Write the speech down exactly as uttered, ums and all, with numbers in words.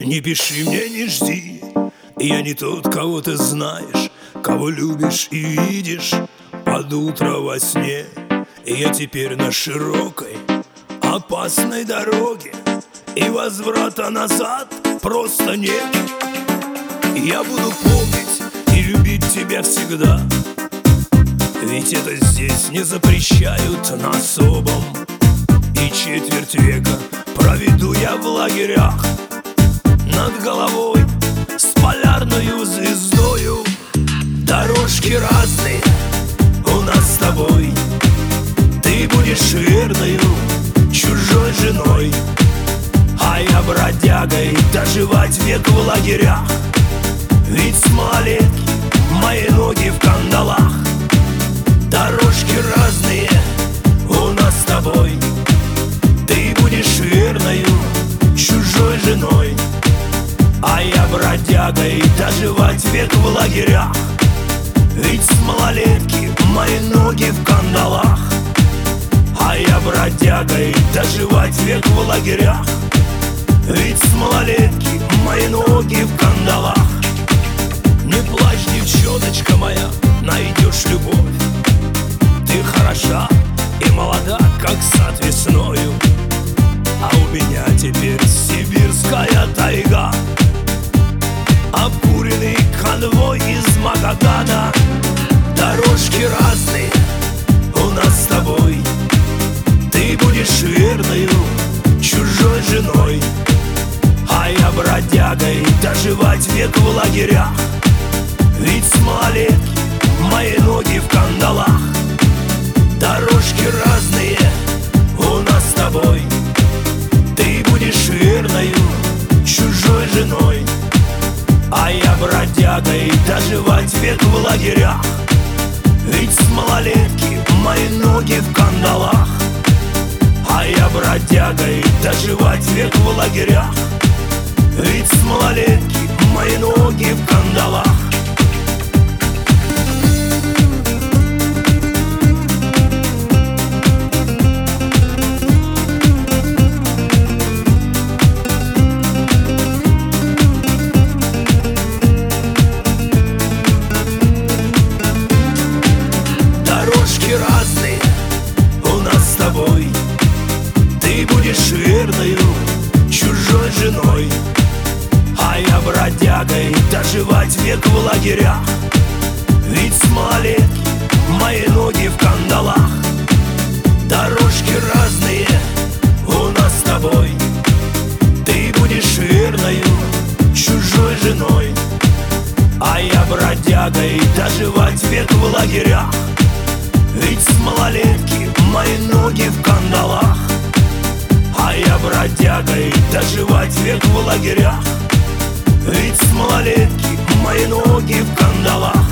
Не пиши мне, не жди, я не тот, кого ты знаешь, кого любишь и видишь под утро во сне. Я теперь на широкой, опасной дороге, и возврата назад просто нет. Я буду помнить и любить тебя всегда, ведь это здесь не запрещают на особом. И четверть века проведу я в лагерях над головой с полярною звездою. Дорожки разные у нас с тобой, ты будешь верною чужой женой, а я бродягой доживать век в лагерях. Ведь с малолетки мои ноги в кандалах. Дорожки разные у нас с тобой, ты будешь верною чужой женой, а я бродягой доживать век в лагерях. Ведь с малолетки мои ноги в кандалах, а я бродягой доживать век в лагерях. Ведь с малолетки мои ноги в кандалах. Не плачь, девчоночка моя, найдешь любовь. Ты хороша и молода, как сад весною, а у меня теперь сибирская тайга, обкуренный конвой из Магадана. Дорожки разные у нас с тобой, ты будешь верною чужой женой, а я бродягой доживать век в лагерях. Ведь с малолетки мои ноги в кандалах. Дорожки разные у нас с тобой, ты будешь верною чужой женой, а я бродягой доживать век в лагерях. Ведь с малолетки мои ноги в кандалах, а я бродягой доживать век в лагерях. Ведь с малолетки мои ноги в кандалах. Дорожки разные у нас с тобой, ты будешь верною чужой женой, а я бродягой доживать век в лагерях. Ведь с малолетки мои ноги в кандалах. Дорожки разные у нас с тобой, ты будешь верною чужой женой, а я бродягой доживать век в лагерях. Ведь с малолетки мои ноги в кандалах, а я бродягой доживать век в лагерях. Ведь с малолетки мои ноги в кандалах.